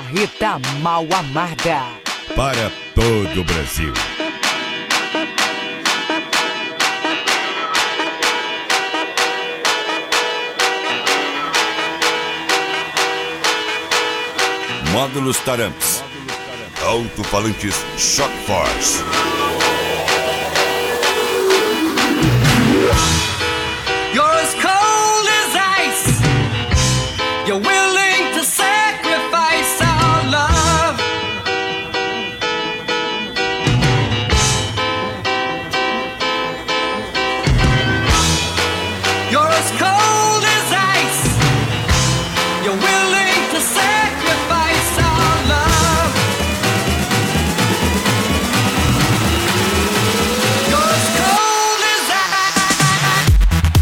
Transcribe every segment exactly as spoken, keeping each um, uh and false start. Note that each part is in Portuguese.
Carreta Mal Amada. Para todo o Brasil. Módulos Taramps. Alto-falantes Shock Force. You're as cold as ice. You're willing to sacrifice our love. You're as cold as ice. You're willing to sacrifice our love. You're as cold as ice.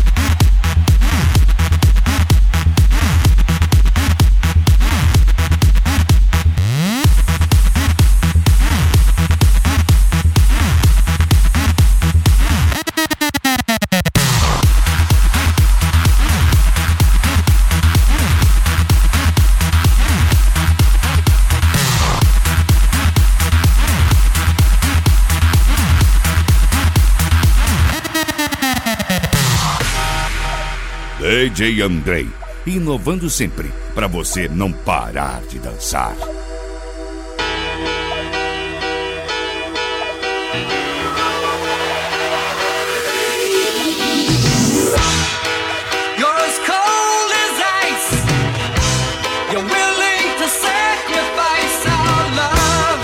D J Andrei, inovando sempre para você não parar de dançar. You're as cold as ice. You're willing to sacrifice our love.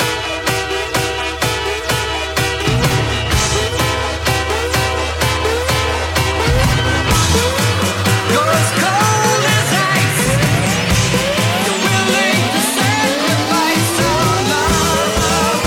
You're as cold as ice. You're willing to sacrifice our love.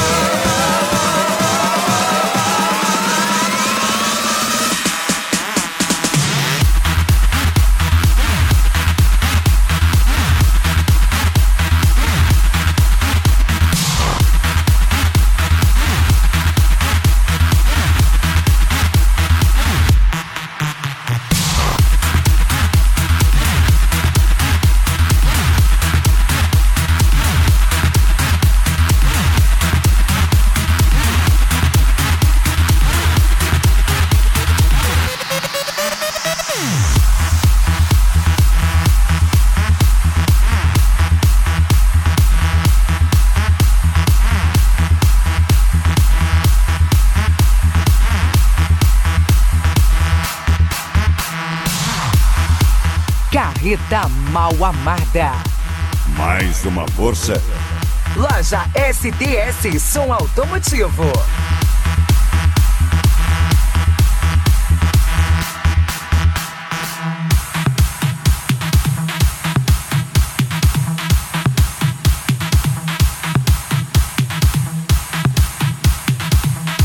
Carreta Mal Amada. Mais uma força. Loja S T S Som Automotivo.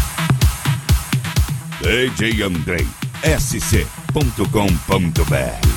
D J Andrei, S C ponto com ponto B R.